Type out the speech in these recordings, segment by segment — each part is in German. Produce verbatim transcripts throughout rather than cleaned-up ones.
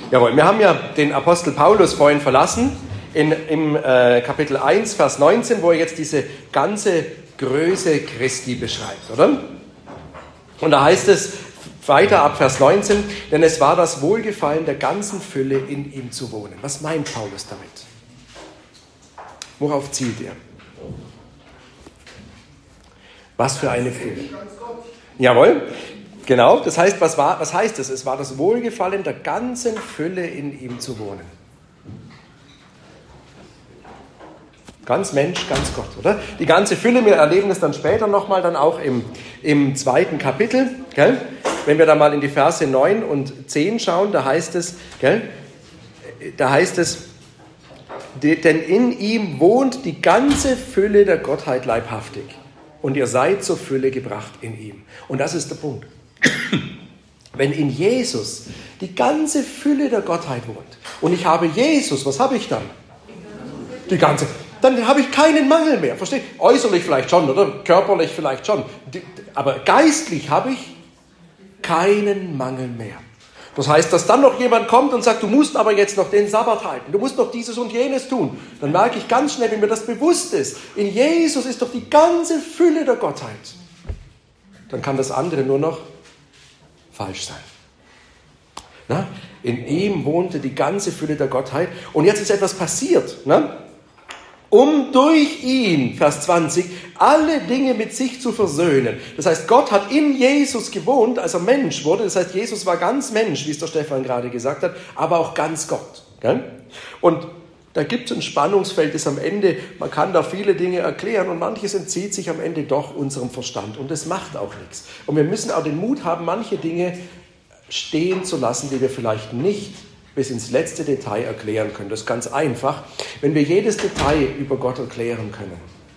Jawohl, wir haben ja den Apostel Paulus vorhin verlassen, in, im äh, Kapitel eins, Vers neunzehn, wo er jetzt diese ganze Größe Christi beschreibt, oder? Und da heißt es weiter ab Vers neunzehn, denn es war das Wohlgefallen der ganzen Fülle in ihm zu wohnen. Was meint Paulus damit? Worauf zielt er? Was für eine Fülle? Jawohl, genau. Das heißt, was, war, was heißt es? Es war das Wohlgefallen der ganzen Fülle in ihm zu wohnen. Ganz Mensch, ganz Gott, oder? Die ganze Fülle, wir erleben es dann später nochmal, dann auch im, im zweiten Kapitel, gell? Wenn wir da mal in die Verse neun und zehn schauen, da heißt es, gell? Da heißt es, denn in ihm wohnt die ganze Fülle der Gottheit leibhaftig. Und ihr seid zur Fülle gebracht in ihm. Und das ist der Punkt. Wenn in Jesus die ganze Fülle der Gottheit wohnt und ich habe Jesus, was habe ich dann? Die ganze. Dann habe ich keinen Mangel mehr. Versteht? Äußerlich vielleicht schon, oder? Körperlich vielleicht schon. Aber geistlich habe ich keinen Mangel mehr. Das heißt, dass dann noch jemand kommt und sagt, du musst aber jetzt noch den Sabbat halten, du musst noch dieses und jenes tun. Dann merke ich ganz schnell, wenn mir das bewusst ist, in Jesus ist doch die ganze Fülle der Gottheit. Dann kann das andere nur noch falsch sein. Na? In ihm wohnte die ganze Fülle der Gottheit. Und jetzt ist etwas passiert. Ne? Um durch ihn, Vers zwanzig, alle Dinge mit sich zu versöhnen. Das heißt, Gott hat in Jesus gewohnt, als er Mensch wurde. Das heißt, Jesus war ganz Mensch, wie es der Stefan gerade gesagt hat, aber auch ganz Gott. Gell? Und da gibt es ein Spannungsfeld, das am Ende, man kann da viele Dinge erklären und manches entzieht sich am Ende doch unserem Verstand. Und das macht auch nichts. Und wir müssen auch den Mut haben, manche Dinge stehen zu lassen, die wir vielleicht nicht bis ins letzte Detail erklären können. Das ist ganz einfach. Wenn wir jedes Detail über Gott erklären können,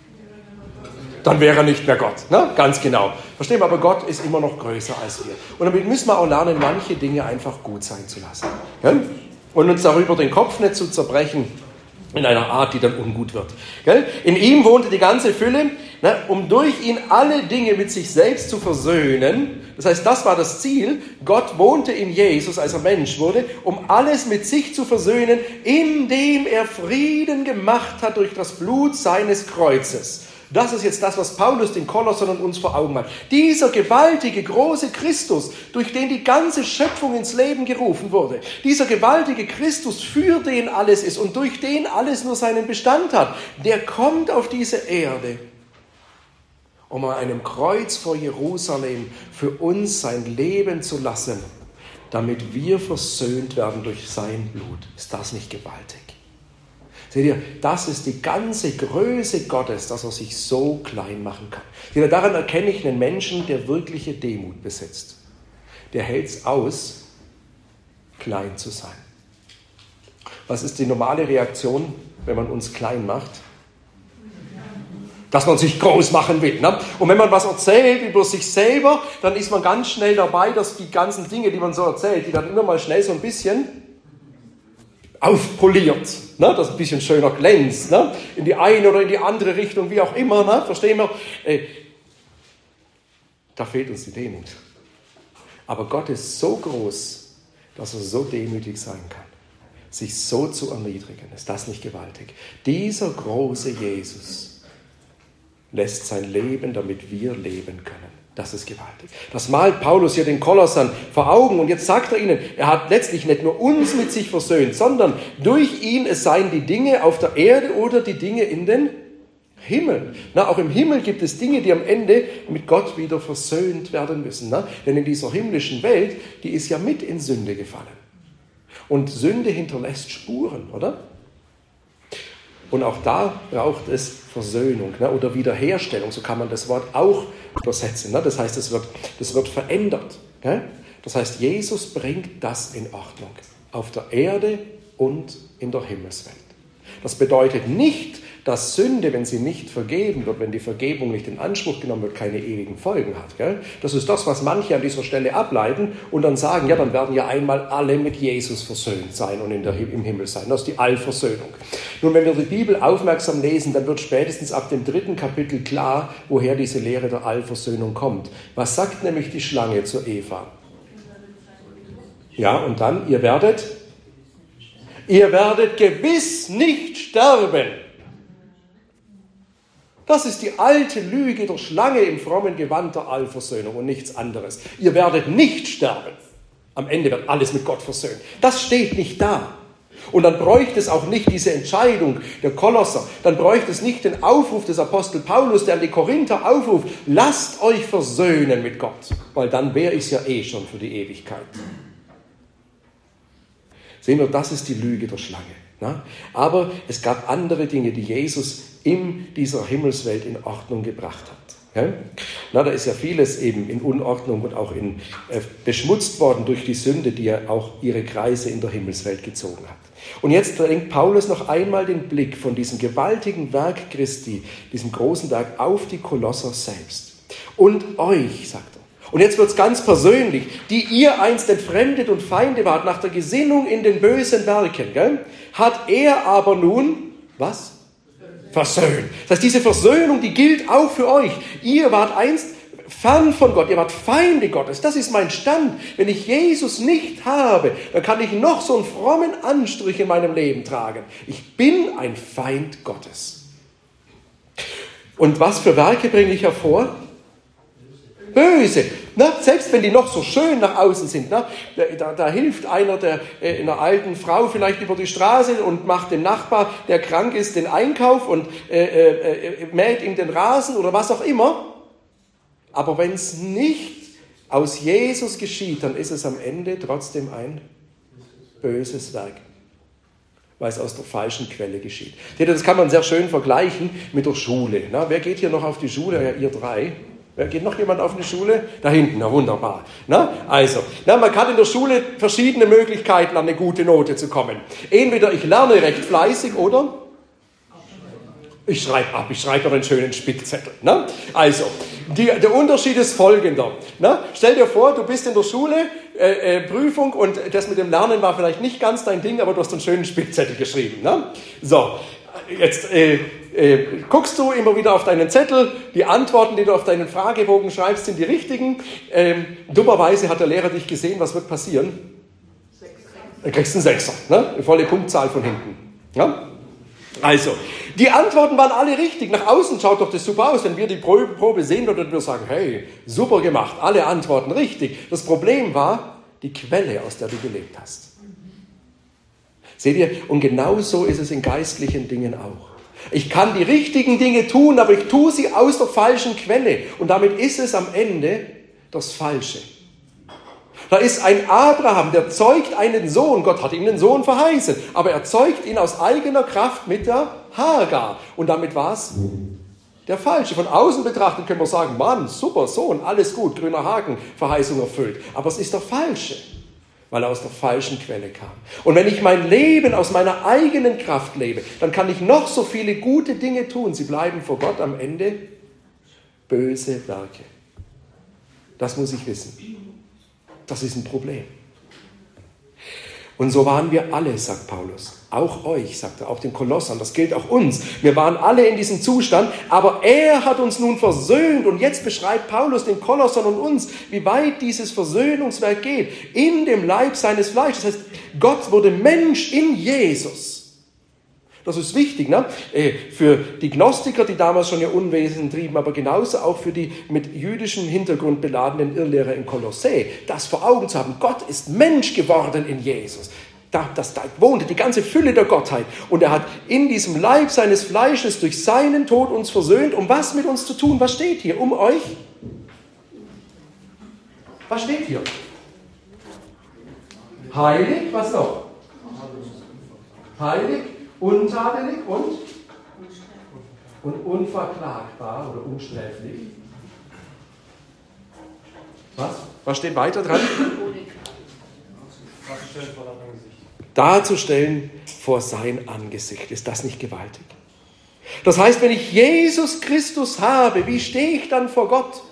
dann wäre er nicht mehr Gott. Ne? Ganz genau. Verstehen wir, aber Gott ist immer noch größer als wir. Und damit müssen wir auch lernen, manche Dinge einfach gut sein zu lassen. Ja? Und uns darüber den Kopf nicht zu zerbrechen in einer Art, die dann ungut wird. Gell? In ihm wohnte die ganze Fülle, ne, um durch ihn alle Dinge mit sich selbst zu versöhnen. Das heißt, das war das Ziel. Gott wohnte in Jesus, als er Mensch wurde, um alles mit sich zu versöhnen, indem er Frieden gemacht hat durch das Blut seines Kreuzes. Das ist jetzt das, was Paulus den Kolossern und uns vor Augen hat. Dieser gewaltige, große Christus, durch den die ganze Schöpfung ins Leben gerufen wurde. Dieser gewaltige Christus, für den alles ist und durch den alles nur seinen Bestand hat. Der kommt auf diese Erde, um an einem Kreuz vor Jerusalem für uns sein Leben zu lassen, damit wir versöhnt werden durch sein Blut. Ist das nicht gewaltig? Seht ihr, das ist die ganze Größe Gottes, dass er sich so klein machen kann. Seht ihr, daran erkenne ich einen Menschen, der wirkliche Demut besitzt. Der hält es aus, klein zu sein. Was ist die normale Reaktion, wenn man uns klein macht? Dass man sich groß machen will. Ne? Und wenn man was erzählt über sich selber, dann ist man ganz schnell dabei, dass die ganzen Dinge, die man so erzählt, die dann immer mal schnell so ein bisschen aufpoliert, ne? Dass ein bisschen schöner glänzt, ne? In die eine oder in die andere Richtung, wie auch immer, ne? Verstehen wir? Äh, da fehlt uns die Demut. Aber Gott ist so groß, dass er so demütig sein kann, sich so zu erniedrigen. Ist das nicht gewaltig? Dieser große Jesus lässt sein Leben, damit wir leben können. Das ist gewaltig. Das malt Paulus hier den Kolossern vor Augen. Und jetzt sagt er ihnen, er hat letztlich nicht nur uns mit sich versöhnt, sondern durch ihn, es seien die Dinge auf der Erde oder die Dinge in den Himmel. Na, auch im Himmel gibt es Dinge, die am Ende mit Gott wieder versöhnt werden müssen. Na? Denn in dieser himmlischen Welt, die ist ja mit in Sünde gefallen. Und Sünde hinterlässt Spuren, oder? Und auch da braucht es Versöhnung, ne? Oder Wiederherstellung, so kann man das Wort auch übersetzen. Ne? Das heißt, es wird, das wird verändert. Ne? Das heißt, Jesus bringt das in Ordnung, auf der Erde und in der Himmelswelt. Das bedeutet nicht, dass Sünde, wenn sie nicht vergeben wird, wenn die Vergebung nicht in Anspruch genommen wird, keine ewigen Folgen hat. Gell? Das ist das, was manche an dieser Stelle ableiten und dann sagen, ja, dann werden ja einmal alle mit Jesus versöhnt sein und in der, im Himmel sein. Das ist die Allversöhnung. Nun, wenn wir die Bibel aufmerksam lesen, dann wird spätestens ab dem dritten Kapitel klar, woher diese Lehre der Allversöhnung kommt. Was sagt nämlich die Schlange zu Eva? Ja, und dann, ihr werdet Ihr werdet gewiss nicht sterben. Das ist die alte Lüge der Schlange im frommen Gewand der Allversöhnung und nichts anderes. Ihr werdet nicht sterben. Am Ende wird alles mit Gott versöhnt. Das steht nicht da. Und dann bräuchte es auch nicht diese Entscheidung der Kolosser. Dann bräuchte es nicht den Aufruf des Apostel Paulus, der an die Korinther aufruft, lasst euch versöhnen mit Gott. Weil dann wäre ich es ja eh schon für die Ewigkeit. Sehen wir, das ist die Lüge der Schlange. Na? Aber es gab andere Dinge, die Jesus in dieser Himmelswelt in Ordnung gebracht hat. Ja? Na, da ist ja vieles eben in Unordnung und auch in, äh, beschmutzt worden durch die Sünde, die ja auch ihre Kreise in der Himmelswelt gezogen hat. Und jetzt lenkt Paulus noch einmal den Blick von diesem gewaltigen Werk Christi, diesem großen Werk, auf die Kolosser selbst. Und euch, sagt er. Und jetzt wird es ganz persönlich, die ihr einst entfremdet und Feinde wart, nach der Gesinnung in den bösen Werken, gell? Hat er aber nun, was? Versöhnt. Das heißt, diese Versöhnung, die gilt auch für euch. Ihr wart einst fern von Gott, ihr wart Feinde Gottes. Das ist mein Stand. Wenn ich Jesus nicht habe, dann kann ich noch so einen frommen Anstrich in meinem Leben tragen. Ich bin ein Feind Gottes. Und was für Werke bringe ich hervor? Böse. Na, selbst wenn die noch so schön nach außen sind, na, da, da hilft einer der, äh, einer alten Frau vielleicht über die Straße und macht dem Nachbar, der krank ist, den Einkauf und äh, äh, mäht ihm den Rasen oder was auch immer. Aber wenn es nicht aus Jesus geschieht, dann ist es am Ende trotzdem ein böses Werk, weil es aus der falschen Quelle geschieht. Das kann man sehr schön vergleichen mit der Schule. Na, wer geht hier noch auf die Schule? Ja, ihr drei. Wer geht noch jemand auf eine Schule? Da hinten, na wunderbar. Na, also, na, man kann in der Schule verschiedene Möglichkeiten, an eine gute Note zu kommen. Entweder ich lerne recht fleißig oder ich schreibe ab, ich schreibe noch einen schönen Spickzettel. Na? Also, die, der Unterschied ist folgender. Na? Stell dir vor, du bist in der Schule, äh, äh, Prüfung und das mit dem Lernen war vielleicht nicht ganz dein Ding, aber du hast einen schönen Spickzettel geschrieben. Na? So, jetzt äh, äh, guckst du immer wieder auf deinen Zettel, die Antworten, die du auf deinen Fragebogen schreibst, sind die richtigen. Ähm, dummerweise hat der Lehrer dich gesehen, was wird passieren? Du kriegst einen Sechser, ne? Eine volle Punktzahl von hinten. Ja? Also, die Antworten waren alle richtig. Nach außen schaut doch das super aus. Wenn wir die Probe sehen, würden wir sagen, hey, super gemacht, alle Antworten richtig. Das Problem war die Quelle, aus der du gelebt hast. Seht ihr? Und genau so ist es in geistlichen Dingen auch. Ich kann die richtigen Dinge tun, aber ich tue sie aus der falschen Quelle. Und damit ist es am Ende das Falsche. Da ist ein Abraham, der zeugt einen Sohn. Gott hat ihm einen Sohn verheißen. Aber er zeugt ihn aus eigener Kraft mit der Hagar. Und damit war es der Falsche. Von außen betrachtet können wir sagen, Mann, super Sohn, alles gut, grüner Haken, Verheißung erfüllt. Aber es ist der Falsche, weil er aus der falschen Quelle kam. Und wenn ich mein Leben aus meiner eigenen Kraft lebe, dann kann ich noch so viele gute Dinge tun. Sie bleiben vor Gott am Ende böse Werke. Das muss ich wissen. Das ist ein Problem. Und so waren wir alle, sagt Paulus. Auch euch, sagt er, auch den Kolossern. Das gilt auch uns. Wir waren alle in diesem Zustand, aber er hat uns nun versöhnt. Und jetzt beschreibt Paulus den Kolossern und uns, wie weit dieses Versöhnungswerk geht. In dem Leib seines Fleisches. Das heißt, Gott wurde Mensch in Jesus. Das ist wichtig, ne? Für die Gnostiker, die damals schon ihr Unwesen trieben, aber genauso auch für die mit jüdischem Hintergrund beladenen Irrlehrer in Kolossä, das vor Augen zu haben. Gott ist Mensch geworden in Jesus. Da, das, da wohnte die ganze Fülle der Gottheit. Und er hat in diesem Leib seines Fleisches durch seinen Tod uns versöhnt. Um was mit uns zu tun? Was steht hier? Um euch? Was steht hier? Heilig, was noch? Heilig, untadelig und? Und unverklagbar oder unsträflich. Was? Was steht weiter dran? Darzustellen vor sein Angesicht. Ist das nicht gewaltig? Das heißt, wenn ich Jesus Christus habe, wie stehe ich dann vor Gott?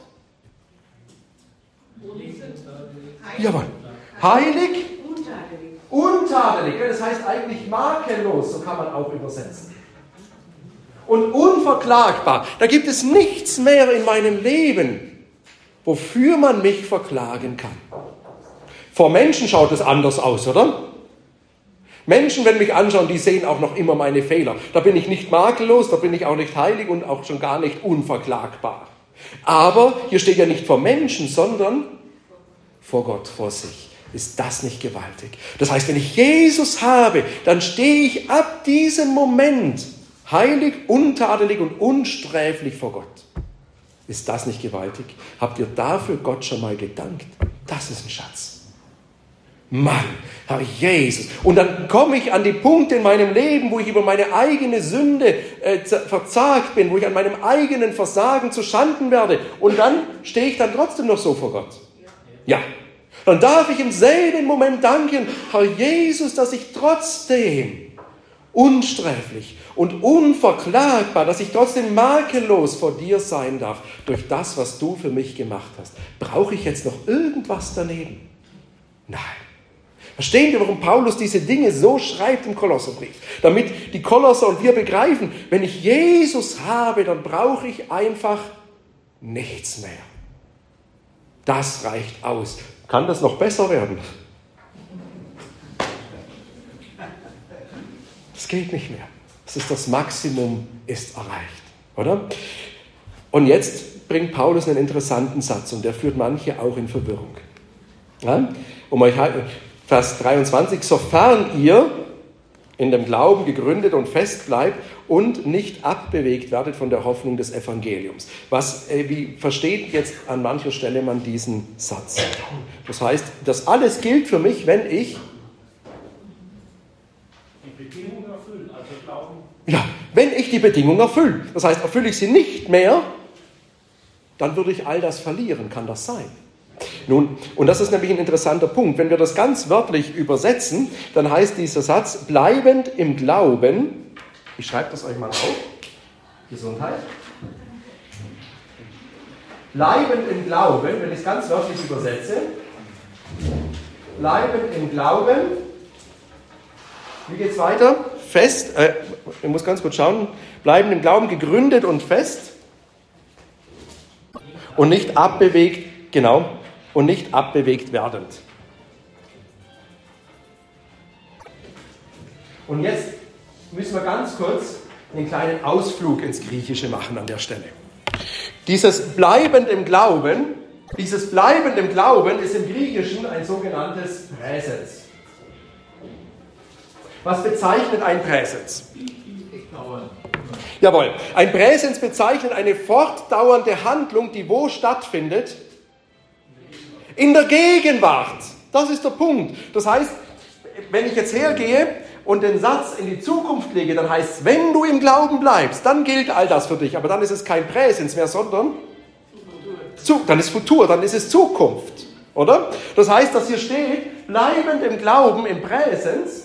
Jawohl. Heilig, untadelig. Das heißt eigentlich makellos, so kann man auch übersetzen. Und unverklagbar. Da gibt es nichts mehr in meinem Leben, wofür man mich verklagen kann. Vor Menschen schaut es anders aus, oder? Menschen, wenn mich anschauen, die sehen auch noch immer meine Fehler. Da bin ich nicht makellos, da bin ich auch nicht heilig und auch schon gar nicht unverklagbar. Aber hier steht ja nicht vor Menschen, sondern vor Gott, vor sich. Ist das nicht gewaltig? Das heißt, wenn ich Jesus habe, dann stehe ich ab diesem Moment heilig, untadelig und unsträflich vor Gott. Ist das nicht gewaltig? Habt ihr dafür Gott schon mal gedankt? Das ist ein Schatz. Mann, Herr Jesus. Und dann komme ich an die Punkte in meinem Leben, wo ich über meine eigene Sünde äh, verzagt bin, wo ich an meinem eigenen Versagen zu Schanden werde. Und dann stehe ich dann trotzdem noch so vor Gott. Ja. Dann darf ich im selben Moment danken, Herr Jesus, dass ich trotzdem unsträflich und unverklagbar, dass ich trotzdem makellos vor dir sein darf, durch das, was du für mich gemacht hast. Brauche ich jetzt noch irgendwas daneben? Nein. Verstehen wir, warum Paulus diese Dinge so schreibt im Kolosserbrief? Damit die Kolosser und wir begreifen, wenn ich Jesus habe, dann brauche ich einfach nichts mehr. Das reicht aus. Kann das noch besser werden? Das geht nicht mehr. Das ist das Maximum, ist erreicht, oder? Und jetzt bringt Paulus einen interessanten Satz und der führt manche auch in Verwirrung. Ja? Um euch halt, Vers dreiundzwanzig, sofern ihr in dem Glauben gegründet und fest bleibt und nicht abbewegt werdet von der Hoffnung des Evangeliums. Was, äh, wie versteht jetzt an mancher Stelle man diesen Satz? Das heißt, das alles gilt für mich, wenn ich die Bedingungen erfüllen, also Glauben. Ja, wenn ich die Bedingungen erfülle. Das heißt, erfülle ich sie nicht mehr, dann würde ich all das verlieren. Kann das sein? Nun, und das ist nämlich ein interessanter Punkt. Wenn wir das ganz wörtlich übersetzen, dann heißt dieser Satz, bleibend im Glauben, ich schreibe das euch mal auf, Gesundheit, bleibend im Glauben, wenn ich es ganz wörtlich übersetze, bleibend im Glauben, wie geht es weiter? Fest, äh, ich muss ganz kurz schauen, bleibend im Glauben, gegründet und fest und nicht abbewegt, genau, und nicht abbewegt werdend. Und jetzt müssen wir ganz kurz einen kleinen Ausflug ins Griechische machen an der Stelle. Dieses bleibend im Glauben, dieses bleibend im Glauben ist im Griechischen ein sogenanntes Präsens. Was bezeichnet ein Präsens? Jawohl, ein Präsens bezeichnet eine fortdauernde Handlung, die wo stattfindet? In der Gegenwart. Das ist der Punkt. Das heißt, wenn ich jetzt hergehe und den Satz in die Zukunft lege, dann heißt es, wenn du im Glauben bleibst, dann gilt all das für dich. Aber dann ist es kein Präsens mehr, sondern zu, dann ist Futur, dann ist es Zukunft. Oder? Das heißt, dass hier steht, bleibend im Glauben, im Präsens,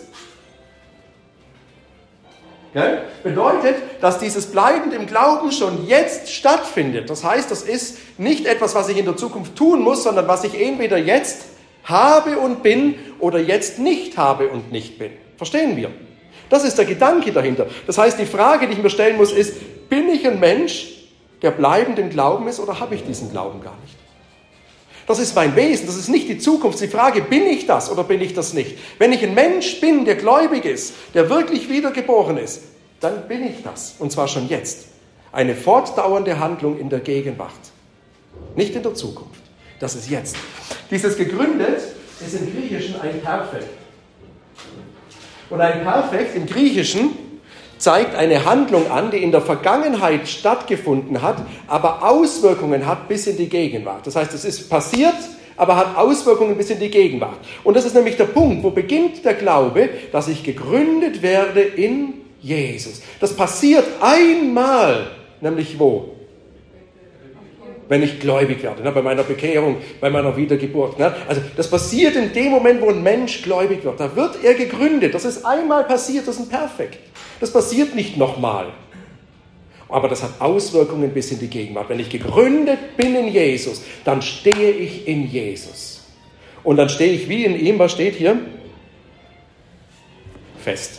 gell, bedeutet, dass dieses bleibend im Glauben schon jetzt stattfindet. Das heißt, das ist nicht etwas, was ich in der Zukunft tun muss, sondern was ich entweder jetzt habe und bin oder jetzt nicht habe und nicht bin. Verstehen wir? Das ist der Gedanke dahinter. Das heißt, die Frage, die ich mir stellen muss, ist, bin ich ein Mensch, der bleibend im Glauben ist, oder habe ich diesen Glauben gar nicht? Das ist mein Wesen, das ist nicht die Zukunft. Die Frage, bin ich das oder bin ich das nicht? Wenn ich ein Mensch bin, der gläubig ist, der wirklich wiedergeboren ist, dann bin ich das. Und zwar schon jetzt. Eine fortdauernde Handlung in der Gegenwart. Nicht in der Zukunft. Das ist jetzt. Dieses gegründet ist im Griechischen ein Perfekt. Und ein Perfekt im Griechischen zeigt eine Handlung an, die in der Vergangenheit stattgefunden hat, aber Auswirkungen hat bis in die Gegenwart. Das heißt, es ist passiert, aber hat Auswirkungen bis in die Gegenwart. Und das ist nämlich der Punkt, wo beginnt der Glaube, dass ich gegründet werde in Jesus. Das passiert einmal, nämlich wo? Wenn ich gläubig werde, ne, bei meiner Bekehrung, bei meiner Wiedergeburt. Ne? Also das passiert in dem Moment, wo ein Mensch gläubig wird. Da wird er gegründet. Das ist einmal passiert, das ist ein Perfekt. Das passiert nicht nochmal. Aber das hat Auswirkungen bis in die Gegenwart. Wenn ich gegründet bin in Jesus, dann stehe ich in Jesus. Und dann stehe ich wie in ihm, was steht hier? Fest.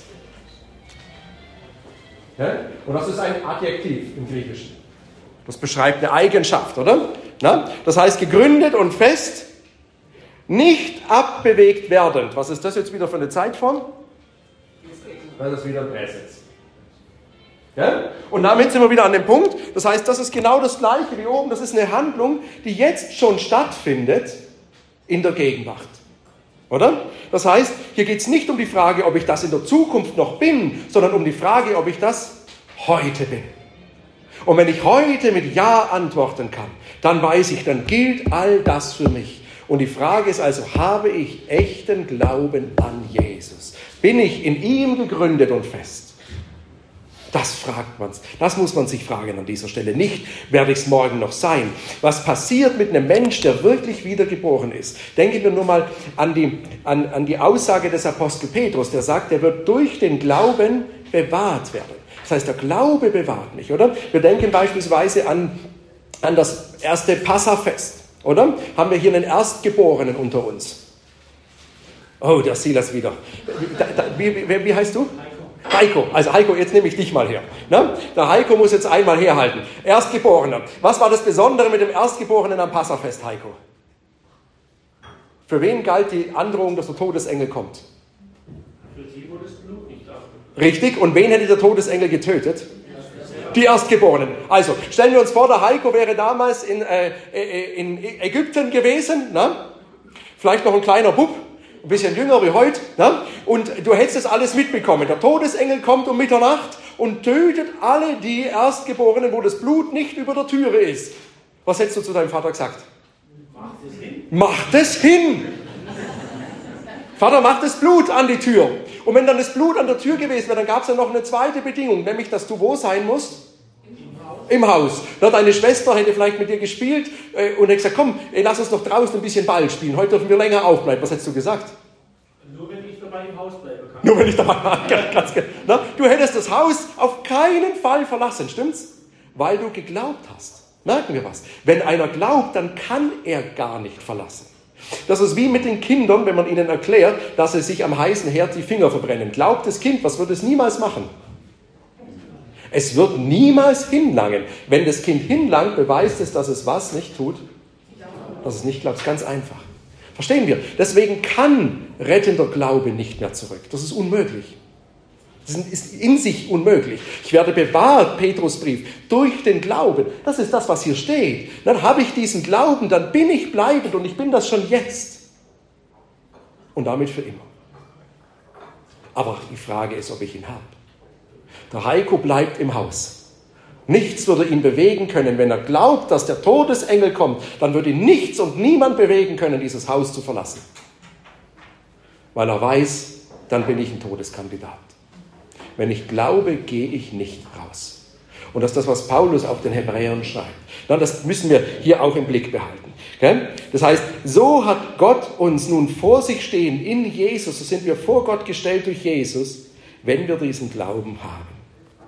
Ja? Und das ist ein Adjektiv im Griechischen. Das beschreibt eine Eigenschaft, oder? Na? Das heißt, gegründet und fest, nicht abbewegt werdend. Was ist das jetzt wieder für eine Zeitform? weil das wieder ein Präsens. Ja? Und damit sind wir wieder an dem Punkt, das heißt, das ist genau das Gleiche wie oben, das ist eine Handlung, die jetzt schon stattfindet in der Gegenwart. Oder? Das heißt, hier geht es nicht um die Frage, ob ich das in der Zukunft noch bin, sondern um die Frage, ob ich das heute bin. Und wenn ich heute mit Ja antworten kann, dann weiß ich, dann gilt all das für mich. Und die Frage ist also, habe ich echten Glauben an Jesus? Bin ich in ihm gegründet und fest? Das fragt man, das muss man sich fragen an dieser Stelle. Nicht, werde ich es morgen noch sein? Was passiert mit einem Mensch, der wirklich wiedergeboren ist? Denken wir nur mal an die, an, an die Aussage des Apostel Petrus, der sagt, er wird durch den Glauben bewahrt werden. Das heißt, der Glaube bewahrt mich, oder? Wir denken beispielsweise an, an das erste Passafest, oder? Haben wir hier einen Erstgeborenen unter uns? Oh, der Silas wieder. Da, da, wie, wie, wie heißt du? Heiko, also Heiko, jetzt nehme ich dich mal her. Ne? Der Heiko muss jetzt einmal herhalten. Erstgeborener. Was war das Besondere mit dem Erstgeborenen am Passafest, Heiko? Für wen galt die Androhung, dass der Todesengel kommt? Für sie, wo das Blut nicht darf. Richtig, und wen hätte der Todesengel getötet? Die Erstgeborenen. Also, stellen wir uns vor, der Heiko wäre damals in, äh, in Ägypten gewesen, ne? Vielleicht noch ein kleiner Bub, ein bisschen jünger wie heute, ne? Und du hättest das alles mitbekommen. Der Todesengel kommt um Mitternacht und tötet alle die Erstgeborenen, wo das Blut nicht über der Türe ist. Was hättest du zu deinem Vater gesagt? Macht es hin. Macht es hin! Vater, macht das Blut an die Tür. Und wenn dann das Blut an der Tür gewesen wäre, dann gab es ja noch eine zweite Bedingung, nämlich, dass du wo sein musst? Im Haus. Na, deine Schwester hätte vielleicht mit dir gespielt äh, und hätte gesagt, komm, ey, lass uns doch draußen ein bisschen Ball spielen. Heute dürfen wir länger aufbleiben. Was hättest du gesagt? Nur wenn ich dabei im Haus bleiben kann. Nur wenn ich dabei war. Ganz, ganz, na, du hättest das Haus auf keinen Fall verlassen, stimmt's? Weil du geglaubt hast. Merken wir was? Wenn einer glaubt, dann kann er gar nicht verlassen. Das ist wie mit den Kindern, wenn man ihnen erklärt, dass sie sich am heißen Herd die Finger verbrennen. Glaubt das Kind, was wird es niemals machen? Es wird niemals hinlangen. Wenn das Kind hinlangt, beweist es, dass es was nicht tut? Dass es nicht glaubt. Das ist ganz einfach. Verstehen wir? Deswegen kann rettender Glaube nicht mehr zurück. Das ist unmöglich. Das ist in sich unmöglich. Ich werde bewahrt, Petrusbrief, durch den Glauben. Das ist das, was hier steht. Dann habe ich diesen Glauben, dann bin ich bleibend und ich bin das schon jetzt. Und damit für immer. Aber die Frage ist, ob ich ihn habe. Der Heiko bleibt im Haus. Nichts würde ihn bewegen können. Wenn er glaubt, dass der Todesengel kommt, dann würde ihn nichts und niemand bewegen können, dieses Haus zu verlassen. Weil er weiß, dann bin ich ein Todeskandidat. Wenn ich glaube, gehe ich nicht raus. Und das ist das, was Paulus auch den Hebräern schreibt. Das müssen wir hier auch im Blick behalten. Das heißt, so hat Gott uns nun vor sich stehen in Jesus, so sind wir vor Gott gestellt durch Jesus, wenn wir diesen Glauben haben.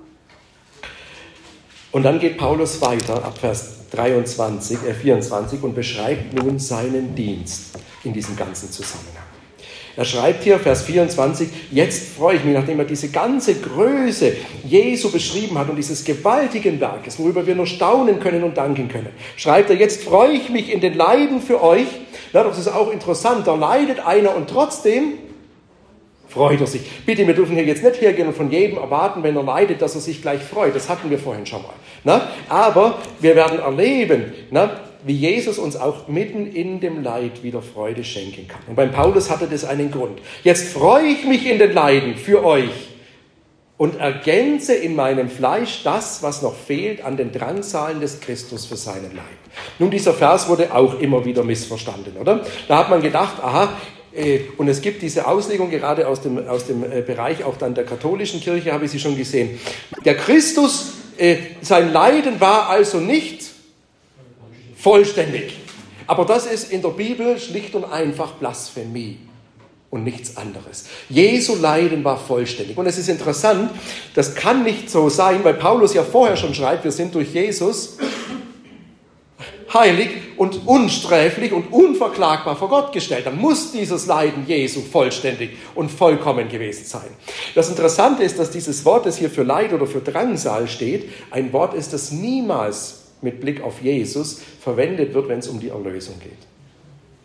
Und dann geht Paulus weiter ab Vers dreiundzwanzig, äh vierundzwanzig und beschreibt nun seinen Dienst in diesem ganzen Zusammenhang. Er schreibt hier, Vers vierundzwanzig, jetzt freue ich mich, nachdem er diese ganze Größe Jesu beschrieben hat und dieses gewaltigen Werkes, worüber wir nur staunen können und danken können, schreibt er, jetzt freue ich mich in den Leiden für euch. Na, das ist auch interessant, da leidet einer und trotzdem freut er sich. Bitte, wir dürfen hier jetzt nicht hergehen und von jedem erwarten, wenn er leidet, dass er sich gleich freut. Das hatten wir vorhin schon mal. Na? Aber wir werden erleben, na, wie Jesus uns auch mitten in dem Leid wieder Freude schenken kann. Und beim Paulus hatte das einen Grund. Jetzt freue ich mich in den Leiden für euch und ergänze in meinem Fleisch das, was noch fehlt an den Drangsalen des Christus für seinen Leib. Nun, dieser Vers wurde auch immer wieder missverstanden, oder? Da hat man gedacht, aha, und es gibt diese Auslegung gerade aus dem, aus dem Bereich auch dann der katholischen Kirche, habe ich sie schon gesehen. Der Christus, sein Leiden war also nicht vollständig. Aber das ist in der Bibel schlicht und einfach Blasphemie und nichts anderes. Jesu Leiden war vollständig. Und es ist interessant, das kann nicht so sein, weil Paulus ja vorher schon schreibt, wir sind durch Jesus heilig und unsträflich und unverklagbar vor Gott gestellt. Dann muss dieses Leiden Jesu vollständig und vollkommen gewesen sein. Das Interessante ist, dass dieses Wort, das hier für Leid oder für Drangsal steht, ein Wort ist, das niemals mit Blick auf Jesus verwendet wird, wenn es um die Erlösung geht.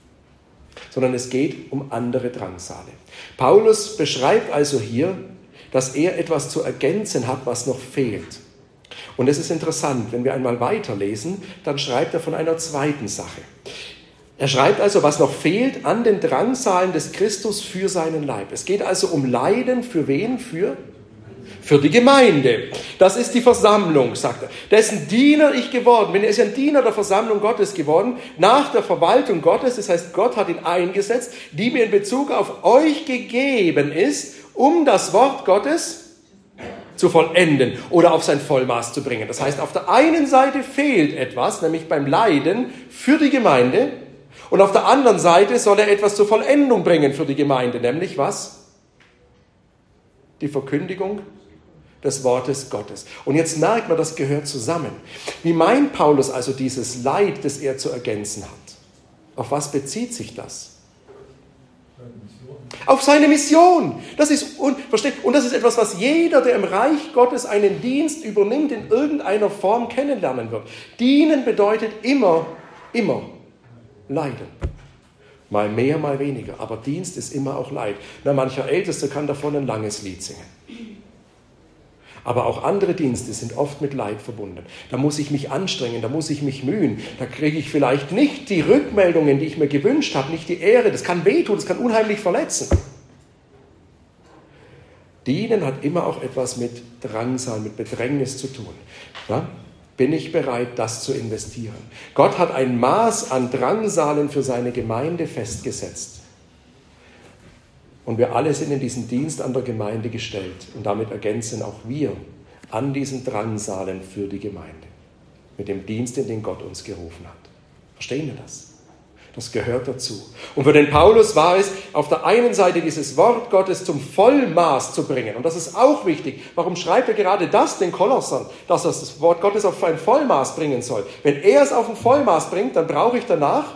Sondern es geht um andere Drangsale. Paulus beschreibt also hier, dass er etwas zu ergänzen hat, was noch fehlt. Und es ist interessant, wenn wir einmal weiterlesen, dann schreibt er von einer zweiten Sache. Er schreibt also, was noch fehlt an den Drangsalen des Christus für seinen Leib. Es geht also um Leiden für wen? Für? Für die Gemeinde. Das ist die Versammlung, sagt er. Dessen Diener ich geworden bin. Er ist ein Diener der Versammlung Gottes geworden, nach der Verwaltung Gottes. Das heißt, Gott hat ihn eingesetzt, die mir in Bezug auf euch gegeben ist, um das Wort Gottes zu vollenden oder auf sein Vollmaß zu bringen. Das heißt, auf der einen Seite fehlt etwas, nämlich beim Leiden für die Gemeinde, und auf der anderen Seite soll er etwas zur Vollendung bringen für die Gemeinde, nämlich was? Die Verkündigung des Wortes Gottes. Und jetzt merkt man, das gehört zusammen. Wie meint Paulus also dieses Leid, das er zu ergänzen hat? Auf was bezieht sich das? Auf seine Mission. Das ist, und, versteht, und das ist etwas, was jeder, der im Reich Gottes einen Dienst übernimmt, in irgendeiner Form kennenlernen wird. Dienen bedeutet immer, immer Leiden. Mal mehr, mal weniger. Aber Dienst ist immer auch Leid. Na, mancher Ältester kann davon ein langes Lied singen. Aber auch andere Dienste sind oft mit Leid verbunden. Da muss ich mich anstrengen, da muss ich mich mühen. Da kriege ich vielleicht nicht die Rückmeldungen, die ich mir gewünscht habe, nicht die Ehre. Das kann wehtun, das kann unheimlich verletzen. Dienen hat immer auch etwas mit Drangsal, mit Bedrängnis zu tun. Ja? Bin ich bereit, das zu investieren? Gott hat ein Maß an Drangsalen für seine Gemeinde festgesetzt. Und wir alle sind in diesen Dienst an der Gemeinde gestellt. Und damit ergänzen auch wir an diesen Drangsalen für die Gemeinde. Mit dem Dienst, in den Gott uns gerufen hat. Verstehen wir das? Das gehört dazu. Und für den Paulus war es, auf der einen Seite dieses Wort Gottes zum Vollmaß zu bringen. Und das ist auch wichtig. Warum schreibt er gerade das den Kolossern, dass er das Wort Gottes auf ein Vollmaß bringen soll? Wenn er es auf ein Vollmaß bringt, dann brauche ich danach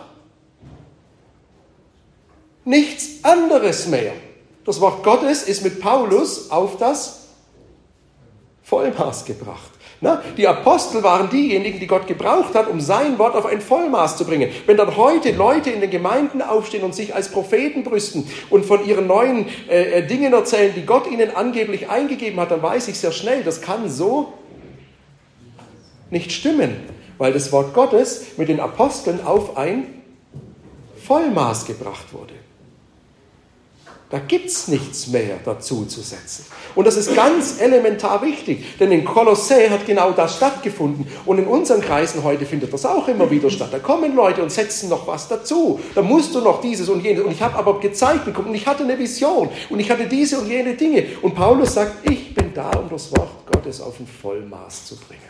nichts anderes mehr. Das Wort Gottes ist mit Paulus auf das Vollmaß gebracht. Na, die Apostel waren diejenigen, die Gott gebraucht hat, um sein Wort auf ein Vollmaß zu bringen. Wenn dann heute Leute in den Gemeinden aufstehen und sich als Propheten brüsten und von ihren neuen äh, Dingen erzählen, die Gott ihnen angeblich eingegeben hat, dann weiß ich sehr schnell, das kann so nicht stimmen, weil das Wort Gottes mit den Aposteln auf ein Vollmaß gebracht wurde. Da gibt es nichts mehr dazu zu setzen. Und das ist ganz elementar wichtig, denn in Kolossä hat genau das stattgefunden. Und in unseren Kreisen heute findet das auch immer wieder statt. Da kommen Leute und setzen noch was dazu. Da musst du noch dieses und jenes. Und ich habe aber gezeigt bekommen und ich hatte eine Vision und ich hatte diese und jene Dinge. Und Paulus sagt, ich bin da, um das Wort Gottes auf ein Vollmaß zu bringen.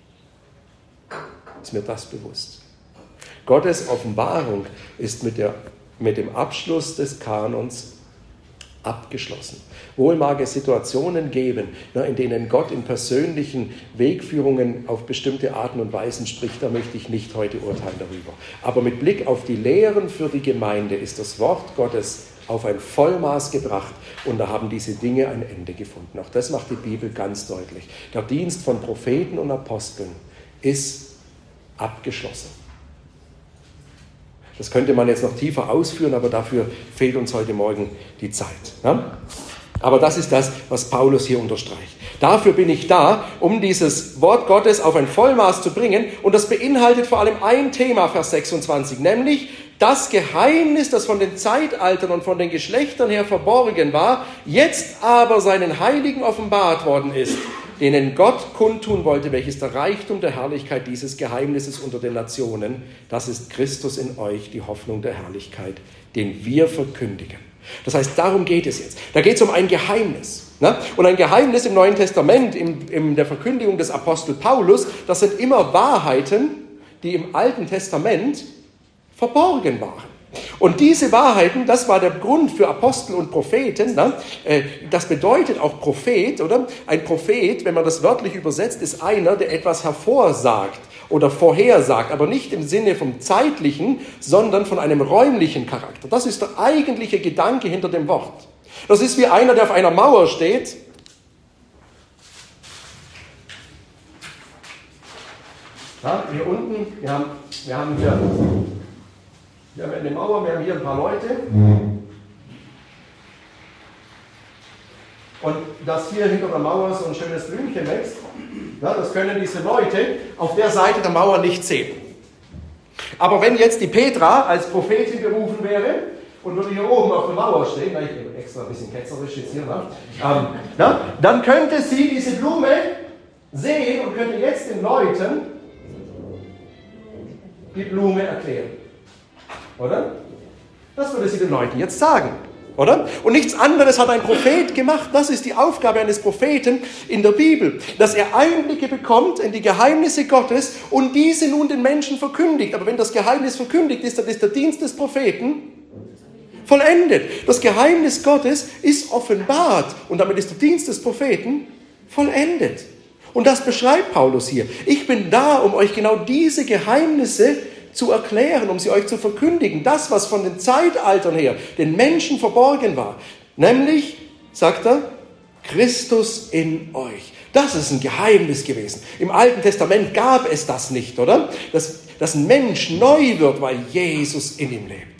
Ist mir das bewusst? Gottes Offenbarung ist mit, der, mit dem Abschluss des Kanons abgeschlossen. Wohl mag es Situationen geben, in denen Gott in persönlichen Wegführungen auf bestimmte Arten und Weisen spricht, da möchte ich nicht heute urteilen darüber. Aber mit Blick auf die Lehren für die Gemeinde ist das Wort Gottes auf ein Vollmaß gebracht und da haben diese Dinge ein Ende gefunden. Auch das macht die Bibel ganz deutlich. Der Dienst von Propheten und Aposteln ist abgeschlossen. Das könnte man jetzt noch tiefer ausführen, aber dafür fehlt uns heute Morgen die Zeit. Ja? Aber das ist das, was Paulus hier unterstreicht. Dafür bin ich da, um dieses Wort Gottes auf ein Vollmaß zu bringen. Und das beinhaltet vor allem ein Thema, Vers sechsundzwanzig, nämlich das Geheimnis, das von den Zeitaltern und von den Geschlechtern her verborgen war, jetzt aber seinen Heiligen offenbart worden ist, denen Gott kundtun wollte, welches der Reichtum der Herrlichkeit dieses Geheimnisses unter den Nationen, das ist Christus in euch, die Hoffnung der Herrlichkeit, den wir verkündigen. Das heißt, darum geht es jetzt. Da geht es um ein Geheimnis. Ne? Und ein Geheimnis im Neuen Testament, in, in der Verkündigung des Apostel Paulus, das sind immer Wahrheiten, die im Alten Testament verborgen waren. Und diese Wahrheiten, das war der Grund für Apostel und Propheten. Ne? Das bedeutet auch Prophet, oder? Ein Prophet, wenn man das wörtlich übersetzt, ist einer, der etwas hervorsagt oder vorhersagt, aber nicht im Sinne vom zeitlichen, sondern von einem räumlichen Charakter. Das ist der eigentliche Gedanke hinter dem Wort. Das ist wie einer, der auf einer Mauer steht. Ja, hier unten, wir haben, wir haben hier... Wir haben eine Mauer, wir haben hier ein paar Leute. und dass hier hinter der Mauer so ein schönes Blümchen wächst, ja, das können diese Leute auf der Seite der Mauer nicht sehen. Aber wenn jetzt die Petra als Prophetin berufen wäre und würde hier oben auf der Mauer stehen, ich bin extra ein bisschen ketzerisch jetzt hier, ne? ähm, ja, dann könnte sie diese Blume sehen und könnte jetzt den Leuten die Blume erklären. Oder? Das würde sie den Leuten jetzt sagen. Oder? Und nichts anderes hat ein Prophet gemacht. Das ist die Aufgabe eines Propheten in der Bibel, dass er Einblicke bekommt in die Geheimnisse Gottes und diese nun den Menschen verkündigt. Aber wenn das Geheimnis verkündigt ist, dann ist der Dienst des Propheten vollendet. Das Geheimnis Gottes ist offenbart und damit ist der Dienst des Propheten vollendet. Und das beschreibt Paulus hier. Ich bin da, um euch genau diese Geheimnisse zu erklären, um sie euch zu verkündigen. Das, was von den Zeitaltern her den Menschen verborgen war. Nämlich, sagt er, Christus in euch. Das ist ein Geheimnis gewesen. Im Alten Testament gab es das nicht, oder? Dass, dass ein Mensch neu wird, weil Jesus in ihm lebt.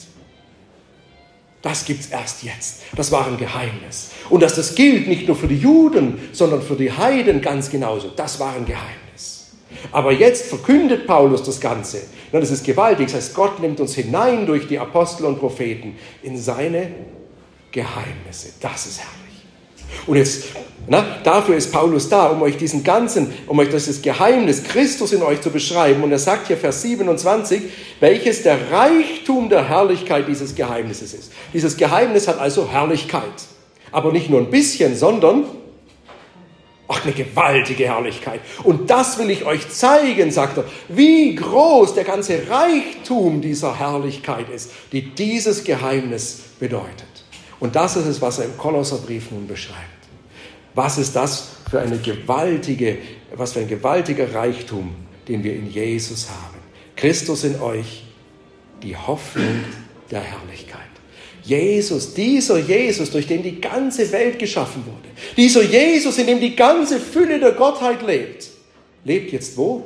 Das gibt es erst jetzt. Das war ein Geheimnis. Und dass das gilt nicht nur für die Juden, sondern für die Heiden ganz genauso. Das war ein Geheimnis. Aber jetzt verkündet Paulus das Ganze. Das ist gewaltig. Das heißt, Gott nimmt uns hinein durch die Apostel und Propheten in seine Geheimnisse. Das ist herrlich. Und jetzt, na, dafür ist Paulus da, um euch diesen ganzen, um euch das Geheimnis Christus in euch zu beschreiben. Und er sagt hier Vers siebenundzwanzig, welches der Reichtum der Herrlichkeit dieses Geheimnisses ist. Dieses Geheimnis hat also Herrlichkeit. Aber nicht nur ein bisschen, sondern ach, eine gewaltige Herrlichkeit. Und das will ich euch zeigen, sagt er, wie groß der ganze Reichtum dieser Herrlichkeit ist, die dieses Geheimnis bedeutet. Und das ist es, was er im Kolosserbrief nun beschreibt. Was ist das für eine gewaltige, was für ein gewaltiger Reichtum, den wir in Jesus haben. Christus in euch, die Hoffnung der Herrlichkeit. Jesus, dieser Jesus, durch den die ganze Welt geschaffen wurde, dieser Jesus, in dem die ganze Fülle der Gottheit lebt, lebt jetzt wo?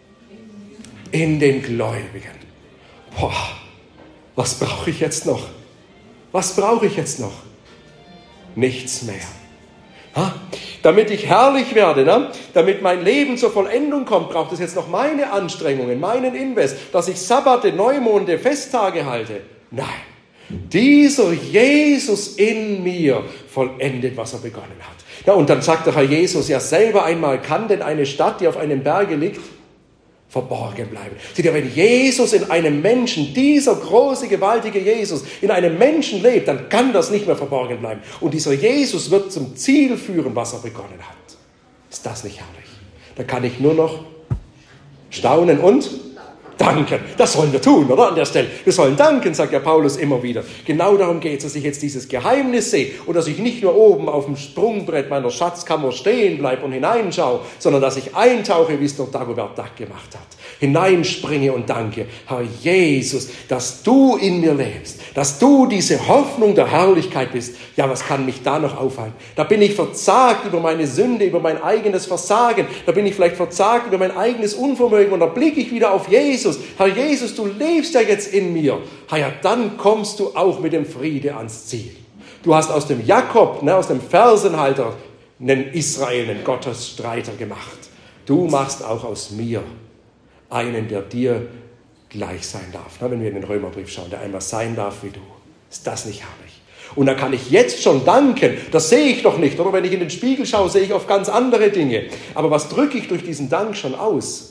In den Gläubigen. Boah, was brauche ich jetzt noch? Was brauche ich jetzt noch? Nichts mehr. Ha? Damit ich herrlich werde, ne? Damit mein Leben zur Vollendung kommt, braucht es jetzt noch meine Anstrengungen, meinen Invest, dass ich Sabbate, Neumonde, Festtage halte. Nein. Dieser Jesus in mir vollendet, was er begonnen hat. Ja, und dann sagt der Herr Jesus ja selber einmal, kann denn eine Stadt, die auf einem Berge liegt, verborgen bleiben? Seht ihr, wenn Jesus in einem Menschen, dieser große, gewaltige Jesus, in einem Menschen lebt, dann kann das nicht mehr verborgen bleiben. Und dieser Jesus wird zum Ziel führen, was er begonnen hat. Ist das nicht herrlich? Da kann ich nur noch staunen und danken. Das sollen wir tun, oder? An der Stelle. Wir sollen danken, sagt ja Paulus immer wieder. Genau darum geht es, dass ich jetzt dieses Geheimnis sehe und dass ich nicht nur oben auf dem Sprungbrett meiner Schatzkammer stehen bleibe und hineinschaue, sondern dass ich eintauche, wie es der Dagobert Duck gemacht hat. Hineinspringe und danke, Herr Jesus, dass du in mir lebst, dass du diese Hoffnung der Herrlichkeit bist. Ja, was kann mich da noch aufhalten? Da bin ich verzagt über meine Sünde, über mein eigenes Versagen. Da bin ich vielleicht verzagt über mein eigenes Unvermögen und da blicke ich wieder auf Jesus. Herr Jesus, du lebst ja jetzt in mir. Herr, ja, dann kommst du auch mit dem Friede ans Ziel. Du hast aus dem Jakob, ne, aus dem Fersenhalter, einen Israel, einen Gottesstreiter gemacht. Du machst auch aus mir einen, der dir gleich sein darf. Ne, wenn wir in den Römerbrief schauen, der einmal sein darf wie du. Ist das nicht herrlich? Und da kann ich jetzt schon danken. Das sehe ich doch nicht. Oder wenn ich in den Spiegel schaue, sehe ich auf ganz andere Dinge. Aber was drücke ich durch diesen Dank schon aus?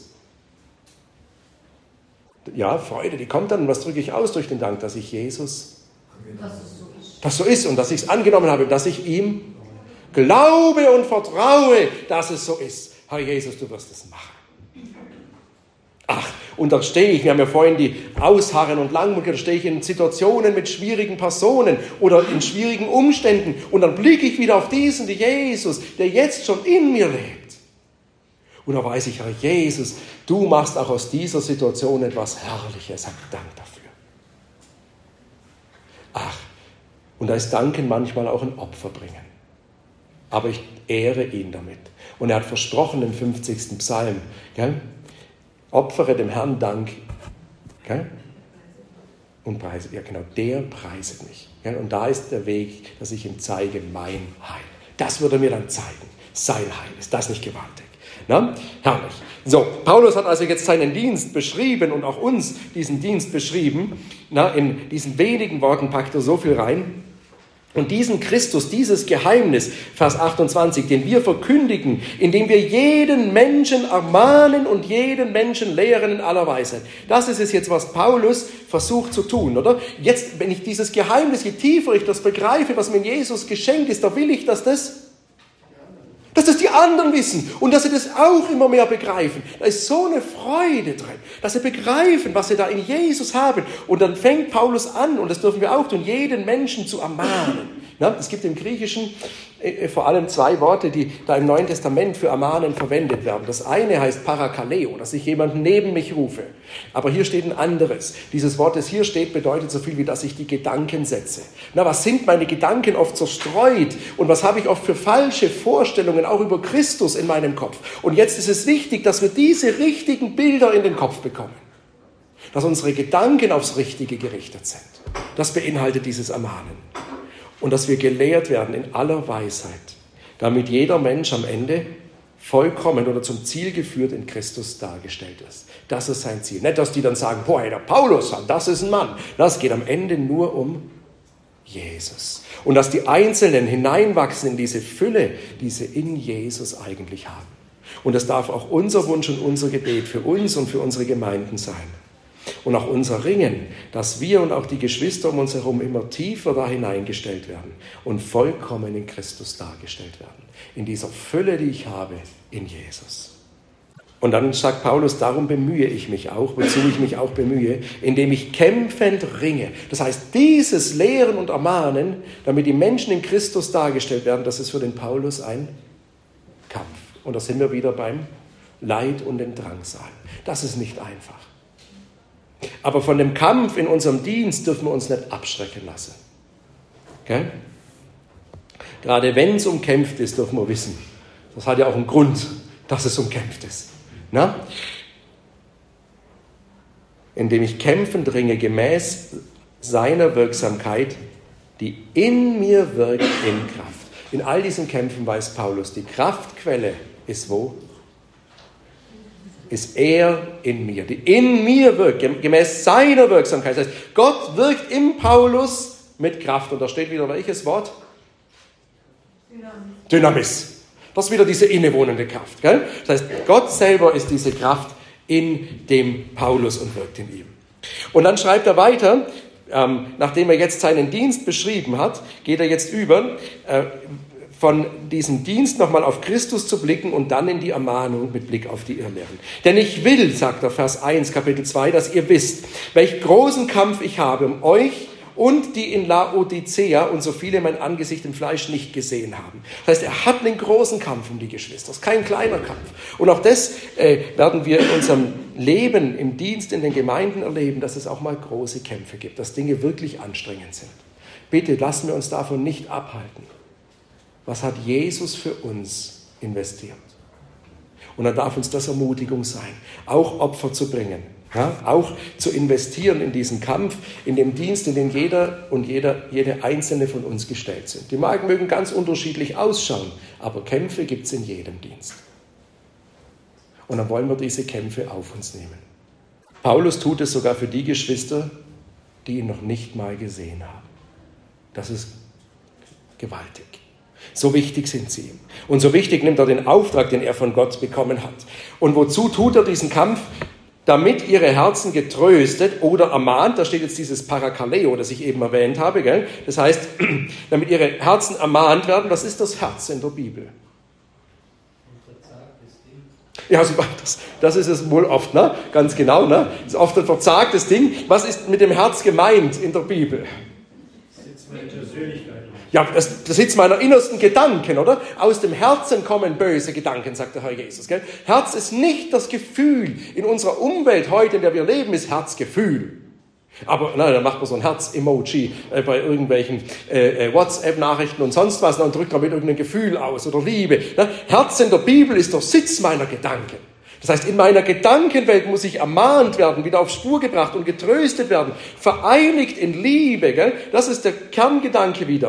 Ja, Freude, die kommt dann. Und was drücke ich aus durch den Dank? Dass ich Jesus, dass es so ist, dass so ist und dass ich es angenommen habe, dass ich ihm glaube und vertraue, dass es so ist. Herr Jesus, du wirst es machen. Ach, und da stehe ich, wir haben ja vorhin die Ausharren und Langmut, da stehe ich in Situationen mit schwierigen Personen oder in schwierigen Umständen und dann blicke ich wieder auf diesen Jesus, der jetzt schon in mir lebt. Und da weiß ich, Herr Jesus, du machst auch aus dieser Situation etwas Herrliches. Hab Dank dafür. Ach, und da ist Danken manchmal auch ein Opfer bringen. Aber ich ehre ihn damit. Und er hat versprochen im fünfzigsten Psalm, gell? Opfere dem Herrn Dank, gell? Und preise, ja genau, der preiset mich. Gell? Und da ist der Weg, dass ich ihm zeige, mein Heil. Das würde mir dann zeigen. Sein Heil. Ist das nicht gewaltig? Na? Herrlich. So, Paulus hat also jetzt seinen Dienst beschrieben und auch uns diesen Dienst beschrieben. Na, in diesen wenigen Worten packt er so viel rein. Und diesen Christus, dieses Geheimnis, Vers achtundzwanzig, den wir verkündigen, indem wir jeden Menschen ermahnen und jeden Menschen lehren in aller Weisheit. Das ist es jetzt, was Paulus versucht zu tun, oder? Jetzt, wenn ich dieses Geheimnis, je tiefer ich das begreife, was mir in Jesus geschenkt ist, da will ich, dass das, dass das die anderen wissen und dass sie das auch immer mehr begreifen. Da ist so eine Freude drin, dass sie begreifen, was sie da in Jesus haben. Und dann fängt Paulus an, und das dürfen wir auch tun, jeden Menschen zu ermahnen. Ja, es gibt im Griechischen äh, vor allem zwei Worte, die da im Neuen Testament für ermahnen verwendet werden. Das eine heißt Parakaleo, dass ich jemanden neben mich rufe. Aber hier steht ein anderes. Dieses Wort, das hier steht, bedeutet so viel wie, dass ich die Gedanken setze. Na, was sind meine Gedanken oft zerstreut? Und was habe ich oft für falsche Vorstellungen, auch über Christus in meinem Kopf? Und jetzt ist es wichtig, dass wir diese richtigen Bilder in den Kopf bekommen. Dass unsere Gedanken aufs Richtige gerichtet sind. Das beinhaltet dieses Ermahnen. Und dass wir gelehrt werden in aller Weisheit, damit jeder Mensch am Ende vollkommen oder zum Ziel geführt in Christus dargestellt ist. Das ist sein Ziel. Nicht, dass die dann sagen, boah, der Paulus, das ist ein Mann. Das geht am Ende nur um Jesus. Und dass die Einzelnen hineinwachsen in diese Fülle, die sie in Jesus eigentlich haben. Und das darf auch unser Wunsch und unser Gebet für uns und für unsere Gemeinden sein. Und auch unser Ringen, dass wir und auch die Geschwister um uns herum immer tiefer da hineingestellt werden und vollkommen in Christus dargestellt werden. In dieser Fülle, die ich habe, in Jesus. Und dann sagt Paulus, darum bemühe ich mich auch, wozu ich mich auch bemühe, indem ich kämpfend ringe. Das heißt, dieses Lehren und Ermahnen, damit die Menschen in Christus dargestellt werden, das ist für den Paulus ein Kampf. Und da sind wir wieder beim Leid und dem Drangsal. Das ist nicht einfach. Aber von dem Kampf in unserem Dienst dürfen wir uns nicht abschrecken lassen. Okay? Gerade wenn es umkämpft ist, dürfen wir wissen, das hat ja auch einen Grund, dass es umkämpft ist. Na? Indem ich kämpfend ringe, gemäß seiner Wirksamkeit, die in mir wirkt in Kraft. In all diesen Kämpfen weiß Paulus, die Kraftquelle ist wo? Ist er in mir, die in mir wirkt, gemäß seiner Wirksamkeit. Das heißt, Gott wirkt im Paulus mit Kraft. Und da steht wieder welches Wort? Dynamis. Dynamis. Das ist wieder diese innewohnende Kraft. Gell? Das heißt, Gott selber ist diese Kraft in dem Paulus und wirkt in ihm. Und dann schreibt er weiter, ähm, nachdem er jetzt seinen Dienst beschrieben hat, geht er jetzt über, äh, von diesem Dienst nochmal auf Christus zu blicken und dann in die Ermahnung mit Blick auf die Irrlehren. Denn ich will, sagt er, Vers eins, Kapitel zwei, dass ihr wisst, welch großen Kampf ich habe um euch und die in Laodicea und so viele mein Angesicht im Fleisch nicht gesehen haben. Das heißt, er hat einen großen Kampf um die Geschwister. Das ist kein kleiner Kampf. Und auch das äh, werden wir in unserem Leben, im Dienst, in den Gemeinden erleben, dass es auch mal große Kämpfe gibt, dass Dinge wirklich anstrengend sind. Bitte lassen wir uns davon nicht abhalten. Was hat Jesus für uns investiert? Und dann darf uns das Ermutigung sein, auch Opfer zu bringen, ja? Auch zu investieren in diesen Kampf, in den Dienst, in den jeder und jeder, jede einzelne von uns gestellt sind. Die Marken mögen ganz unterschiedlich ausschauen, aber Kämpfe gibt es in jedem Dienst. Und dann wollen wir diese Kämpfe auf uns nehmen. Paulus tut es sogar für die Geschwister, die ihn noch nicht mal gesehen haben. Das ist gewaltig. So wichtig sind sie ihm. Und so wichtig nimmt er den Auftrag, den er von Gott bekommen hat. Und wozu tut er diesen Kampf? Damit ihre Herzen getröstet oder ermahnt, da steht jetzt dieses Parakaleo, das ich eben erwähnt habe, gell? Das heißt, damit ihre Herzen ermahnt werden, was ist das Herz in der Bibel? Ja, das, das ist es wohl oft, ne? Ganz genau, ne? Das ist oft ein verzagtes Ding. Was ist mit dem Herz gemeint in der Bibel? Ja, das, das sitzt meiner innersten Gedanken, oder? Aus dem Herzen kommen böse Gedanken, sagt der Herr Jesus. Gell? Herz ist nicht das Gefühl. In unserer Umwelt heute, in der wir leben, ist Herz Gefühl. Aber nein, dann macht man so ein Herz-Emoji äh, bei irgendwelchen äh, äh, WhatsApp-Nachrichten und sonst was und drückt damit irgendein Gefühl aus oder Liebe. Ne? Herz in der Bibel ist der Sitz meiner Gedanken. Das heißt, in meiner Gedankenwelt muss ich ermahnt werden, wieder auf Spur gebracht und getröstet werden, vereinigt in Liebe. Gell? Das ist der Kerngedanke wieder.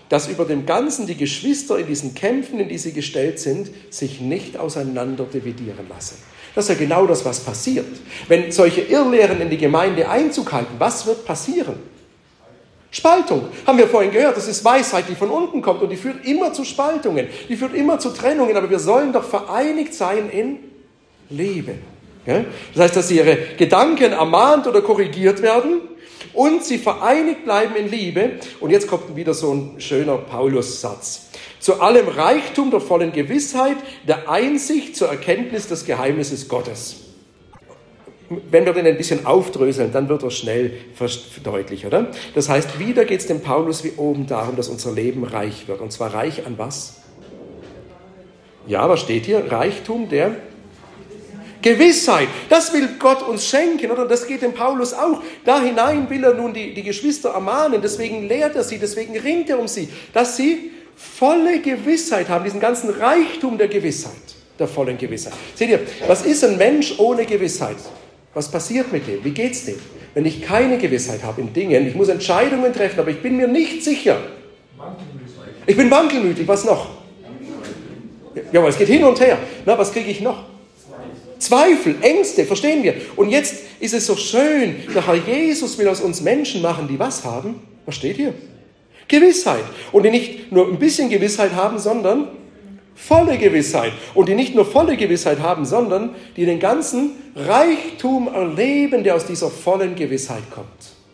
dass über dem Ganzen die Geschwister in diesen Kämpfen, in die sie gestellt sind, sich nicht auseinander dividieren lassen. Das ist ja genau das, was passiert. Wenn solche Irrlehren in die Gemeinde Einzug halten, was wird passieren? Spaltung. Haben wir vorhin gehört, das ist Weisheit, die von unten kommt und die führt immer zu Spaltungen, die führt immer zu Trennungen, aber wir sollen doch vereinigt sein in Liebe. Ja? Das heißt, dass ihre Gedanken ermahnt oder korrigiert werden und sie vereinigt bleiben in Liebe. Und jetzt kommt wieder so ein schöner Paulus-Satz. Zu allem Reichtum der vollen Gewissheit, der Einsicht zur Erkenntnis des Geheimnisses Gottes. Wenn wir den ein bisschen aufdröseln, dann wird er schnell deutlich, oder? Das heißt, wieder geht es dem Paulus wie oben darum, dass unser Leben reich wird. Und zwar reich an was? Ja, was steht hier? Reichtum der Gewissheit. Das will Gott uns schenken, oder? Das geht dem Paulus auch. Da hinein will er nun die, die Geschwister ermahnen. Deswegen lehrt er sie, deswegen ringt er um sie, dass sie volle Gewissheit haben, diesen ganzen Reichtum der Gewissheit, der vollen Gewissheit. Seht ihr, was ist ein Mensch ohne Gewissheit? Was passiert mit dem? Wie geht's dem? Wenn ich keine Gewissheit habe in Dingen, ich muss Entscheidungen treffen, aber ich bin mir nicht sicher. Ich bin wankelmütig, was noch? Ja, aber es geht hin und her. Na, was kriege ich noch? Zweifel, Ängste, verstehen wir? Und jetzt ist es so schön, der Herr Jesus will aus uns Menschen machen, die was haben? Was steht hier? Gewissheit. Und die nicht nur ein bisschen Gewissheit haben, sondern volle Gewissheit. Und die nicht nur volle Gewissheit haben, sondern die den ganzen Reichtum erleben, der aus dieser vollen Gewissheit kommt.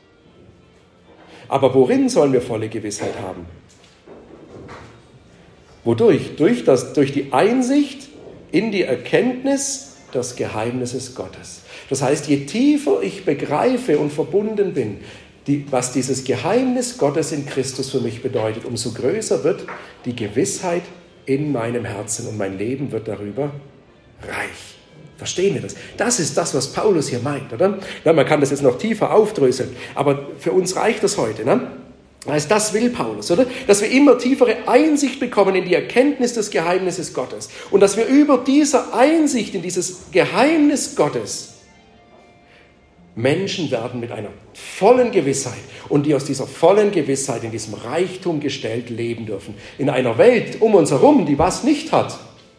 Aber worin sollen wir volle Gewissheit haben? Wodurch? Durch, das, durch die Einsicht in die Erkenntnis des Geheimnisses Gottes. Das heißt, je tiefer ich begreife und verbunden bin, die, was dieses Geheimnis Gottes in Christus für mich bedeutet, umso größer wird die Gewissheit in meinem Herzen und mein Leben wird darüber reich. Verstehen wir das? Das ist das, was Paulus hier meint, oder? Ja, man kann das jetzt noch tiefer aufdröseln, aber für uns reicht das heute, ne? Das heißt, das will Paulus, oder? Dass wir immer tiefere Einsicht bekommen in die Erkenntnis des Geheimnisses Gottes und dass wir über diese Einsicht in dieses Geheimnis Gottes Menschen werden mit einer vollen Gewissheit und die aus dieser vollen Gewissheit in diesem Reichtum gestellt leben dürfen. In einer Welt um uns herum, die was nicht hat.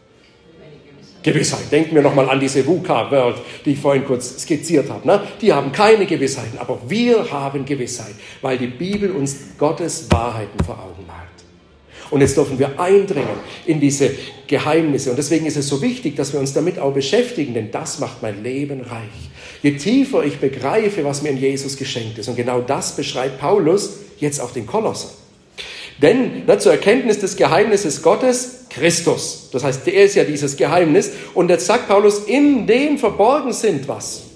Gewissheit. Denken wir nochmal an diese VUCA-World, die ich vorhin kurz skizziert habe. Ne? Die haben keine Gewissheiten, aber wir haben Gewissheit, weil die Bibel uns Gottes Wahrheiten vor Augen malt. Und jetzt dürfen wir eindringen in diese Geheimnisse. Und deswegen ist es so wichtig, dass wir uns damit auch beschäftigen, denn das macht mein Leben reich. Je tiefer ich begreife, was mir in Jesus geschenkt ist. Und genau das beschreibt Paulus jetzt auch den Kolosser. Denn na, zur Erkenntnis des Geheimnisses Gottes, Christus. Das heißt, der ist ja dieses Geheimnis. Und jetzt sagt Paulus, in dem verborgen sind was?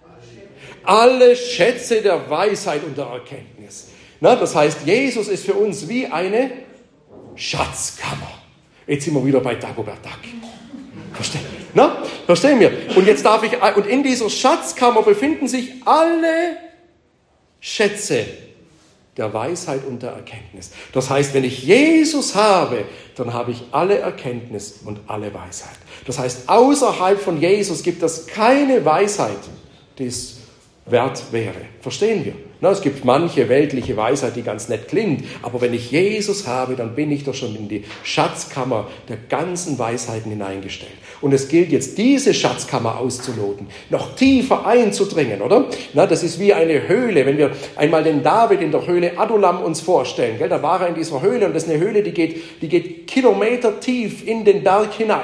Alle Schätze der Weisheit und der Erkenntnis. Na, das heißt, Jesus ist für uns wie eine Schatzkammer. Jetzt sind wir wieder bei Dagobert Duck. Verstehen, na? Verstehen wir? Und jetzt darf ich, und in dieser Schatzkammer befinden sich alle Schätze der Weisheit und der Erkenntnis. Das heißt, wenn ich Jesus habe, dann habe ich alle Erkenntnis und alle Weisheit. Das heißt, außerhalb von Jesus gibt es keine Weisheit, die es wert wäre. Verstehen wir? Na, es gibt manche weltliche Weisheit, die ganz nett klingt, aber wenn ich Jesus habe, dann bin ich doch schon in die Schatzkammer der ganzen Weisheiten hineingestellt. Und es gilt jetzt, diese Schatzkammer auszuloten, noch tiefer einzudringen, oder? Na, das ist wie eine Höhle. Wenn wir einmal den David in der Höhle Adullam uns vorstellen, gell, da war er in dieser Höhle und das ist eine Höhle, die geht, die geht Kilometer tief in den Berg hinein.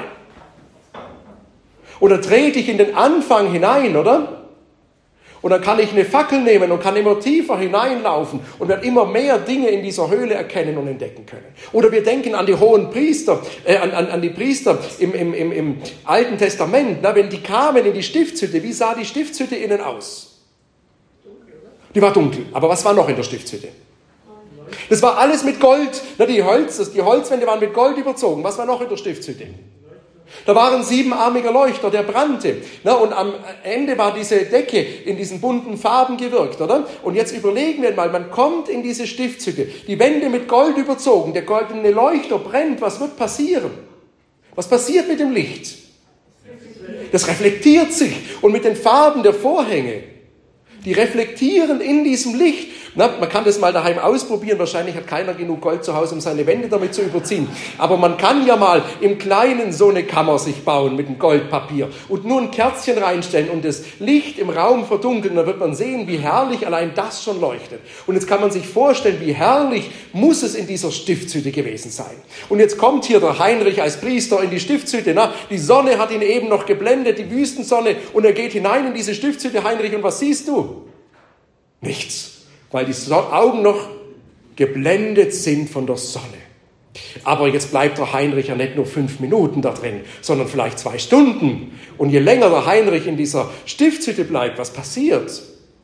Oder trete ich in den Anfang hinein, oder? Und dann kann ich eine Fackel nehmen und kann immer tiefer hineinlaufen und werde immer mehr Dinge in dieser Höhle erkennen und entdecken können. Oder wir denken an die hohen Priester, äh, an, an, an die Priester im, im, im, im Alten Testament. Na, wenn die kamen in die Stiftshütte, wie sah die Stiftshütte innen aus? Die war dunkel. Aber was war noch in der Stiftshütte? Das war alles mit Gold. Na, die, Holz, die Holzwände waren mit Gold überzogen. Was war noch in der Stiftshütte? Da war ein siebenarmiger Leuchter, der brannte. Na, und am Ende war diese Decke in diesen bunten Farben gewirkt, oder? Und jetzt überlegen wir mal, man kommt in diese Stiftshütte, die Wände mit Gold überzogen, der goldene Leuchter brennt, was wird passieren? Was passiert mit dem Licht? Das reflektiert sich. Und mit den Farben der Vorhänge, die reflektieren in diesem Licht, Na, man kann das mal daheim ausprobieren. Wahrscheinlich hat keiner genug Gold zu Hause, um seine Wände damit zu überziehen. Aber man kann ja mal im Kleinen so eine Kammer sich bauen mit dem Goldpapier und nur ein Kerzchen reinstellen und das Licht im Raum verdunkeln. Dann wird man sehen, wie herrlich allein das schon leuchtet. Und jetzt kann man sich vorstellen, wie herrlich muss es in dieser Stiftshütte gewesen sein. Und jetzt kommt hier der Heinrich als Priester in die Stiftshütte. Na, die Sonne hat ihn eben noch geblendet, die Wüstensonne. Und er geht hinein in diese Stiftshütte, Heinrich, und was siehst du? Nichts. Weil die Augen noch geblendet sind von der Sonne. Aber jetzt bleibt der Heinrich ja nicht nur fünf Minuten da drin, sondern vielleicht zwei Stunden. Und je länger der Heinrich in dieser Stiftshütte bleibt, was passiert?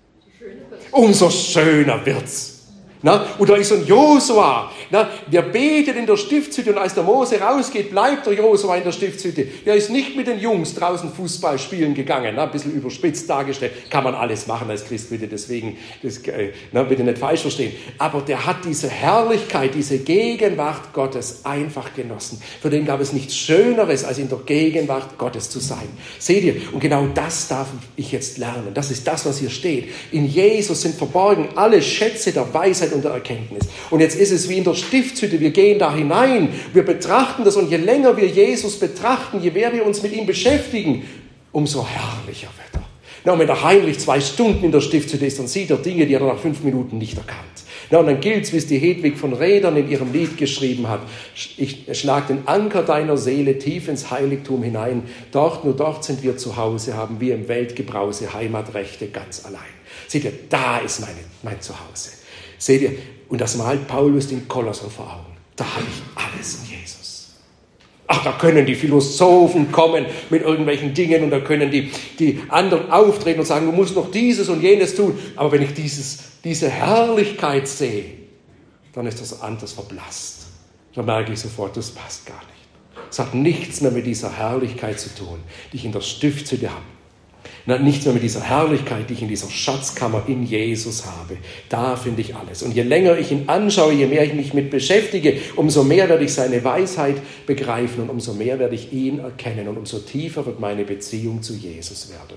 Umso schöner wird's. Na, und da ist ein Josua, na, der betet in der Stiftshütte und als der Mose rausgeht, bleibt der Josua in der Stiftshütte. Der ist nicht mit den Jungs draußen Fußball spielen gegangen, na, ein bisschen überspitzt dargestellt. Kann man alles machen als Christ, bitte, deswegen, das, äh, na, bitte nicht falsch verstehen. Aber der hat diese Herrlichkeit, diese Gegenwart Gottes einfach genossen. Für den gab es nichts Schöneres, als in der Gegenwart Gottes zu sein. Seht ihr? Und genau das darf ich jetzt lernen. Das ist das, was hier steht. In Jesus sind verborgen alle Schätze der Weisheit und der Erkenntnis. Und jetzt ist es wie in der Stiftshütte, wir gehen da hinein, wir betrachten das und je länger wir Jesus betrachten, je mehr wir uns mit ihm beschäftigen, umso herrlicher wird er. Na, und wenn der Heinrich zwei Stunden in der Stiftshütte ist, dann sieht er Dinge, die er nach fünf Minuten nicht erkannt. Na, und dann gilt es, wie es die Hedwig von Rädern in ihrem Lied geschrieben hat. Ich schlag den Anker deiner Seele tief ins Heiligtum hinein. Dort, nur dort sind wir zu Hause, haben wir im Weltgebrause Heimatrechte ganz allein. Seht ihr, da ist meine, mein Zuhause. Seht ihr, und das malt Paulus den Kolosser vor Augen. Da habe ich alles in Jesus. Ach, da können die Philosophen kommen mit irgendwelchen Dingen und da können die, die anderen auftreten und sagen, du musst noch dieses und jenes tun. Aber wenn ich dieses, diese Herrlichkeit sehe, dann ist das anders verblasst. Dann merke ich sofort, das passt gar nicht. Es hat nichts mehr mit dieser Herrlichkeit zu tun, die ich in der Stiftshütte habe. Nichts mehr mit dieser Herrlichkeit, die ich in dieser Schatzkammer in Jesus habe. Da finde ich alles. Und je länger ich ihn anschaue, je mehr ich mich mit beschäftige, umso mehr werde ich seine Weisheit begreifen und umso mehr werde ich ihn erkennen und umso tiefer wird meine Beziehung zu Jesus werden.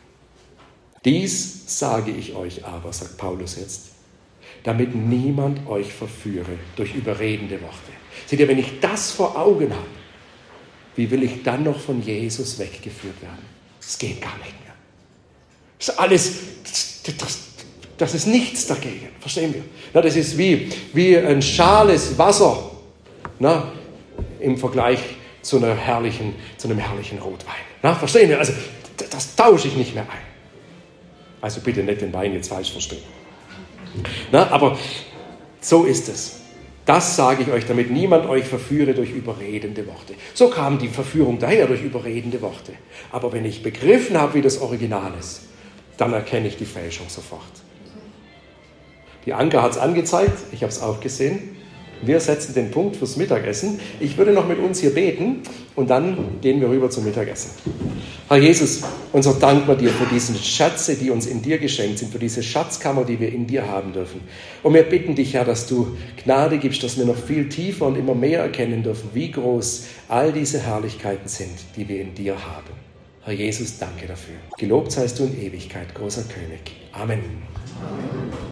Dies sage ich euch aber, sagt Paulus jetzt, damit niemand euch verführe durch überredende Worte. Seht ihr, wenn ich das vor Augen habe, wie will ich dann noch von Jesus weggeführt werden? Das geht gar nicht mehr. Das ist alles, das, das, das ist nichts dagegen, verstehen wir? Na, das ist wie, wie ein schales Wasser, na, im Vergleich zu, einer herrlichen, zu einem herrlichen Rotwein. Na, verstehen wir? Also das, das tausche ich nicht mehr ein. Also bitte nicht den Wein jetzt falsch verstehen. Na, aber so ist es. Das sage ich euch, damit niemand euch verführe durch überredende Worte. So kam die Verführung daher durch überredende Worte. Aber wenn ich begriffen habe, wie das Original ist, dann erkenne ich die Fälschung sofort. Die Anke hat es angezeigt, ich habe es auch gesehen. Wir setzen den Punkt fürs Mittagessen. Ich würde noch mit uns hier beten und dann gehen wir rüber zum Mittagessen. Herr Jesus, unser Dank wir dir für diese Schätze, die uns in dir geschenkt sind, für diese Schatzkammer, die wir in dir haben dürfen. Und wir bitten dich, Herr, dass du Gnade gibst, dass wir noch viel tiefer und immer mehr erkennen dürfen, wie groß all diese Herrlichkeiten sind, die wir in dir haben. Herr Jesus, danke dafür. Gelobt seist du in Ewigkeit, großer König. Amen. Amen.